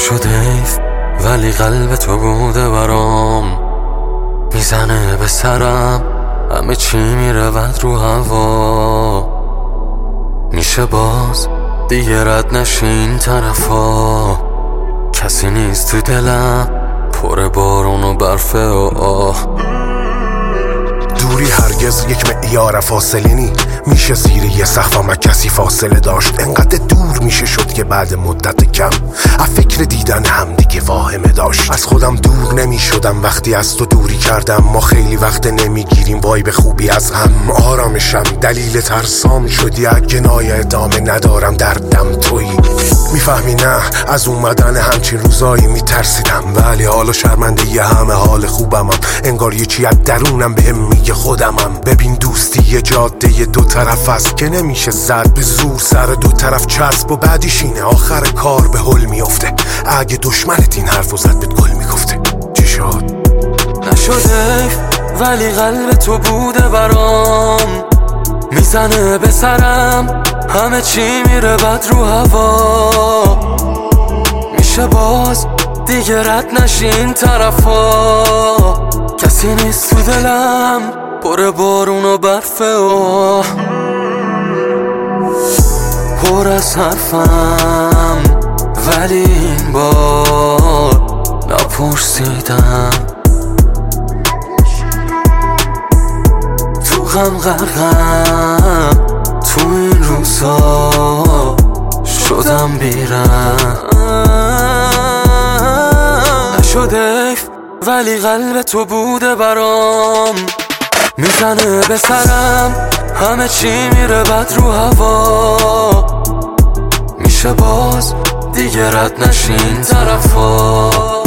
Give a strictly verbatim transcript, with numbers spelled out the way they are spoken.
نشد حیف ولی قلب تو بوده برام، میزنه به سرم همه چی میرود رو هوا. میشه باز دیگه رد نشی این طرفا، کسی نیست تو دلم پر بارون و برفه و آه. دوری هرگز یک معیار فاصله نی، میشه زیر یه سقف ما کسی فاصله داشت. انقدر دور میشه شد که بعد مدت کم از فکر دیدن هم دیگه واهمه داشت. از خودم دور نمیشدم وقتی از تو دوری کردم، ما خیلی وقت نمیگیریم وای به خوبی از هم. آرامشم دلیل ترسام شدی، اگه نای ادامه ندارم دردم تویی. میفهمی نه از اومدن همچین روزایی میترسیدم، ولی حالا شرمنده یه همه حال خوبمم. انگار یه چی از درونم بهم میگه خودمم. ببین دوستی یه جاده یه دو طرف است که نمیشه زد به زور سر دو طرف چسب، و بعدیش اینه آخر کار به حل میافته. اگه دشمنت این حرفو زد بهت گل میگفته. چی شد؟ نشد حیف ولی قلب تو بوده برام، میزنه به سرم همه چی میره بد رو هوا. میشه باز دیگه رد نشی این طرفا، کسی نیست تو دلم پر بارون و برفه و پر از حرفم، ولی این بار نپرسیدم. تو غم غرقم تو این روزا شدم بیرم. نشد حیف ولی قلب تو بوده برام، میزنه به سرم همه چی میره بد رو هوا. میشه باز دیگه رد نشی این طرفا.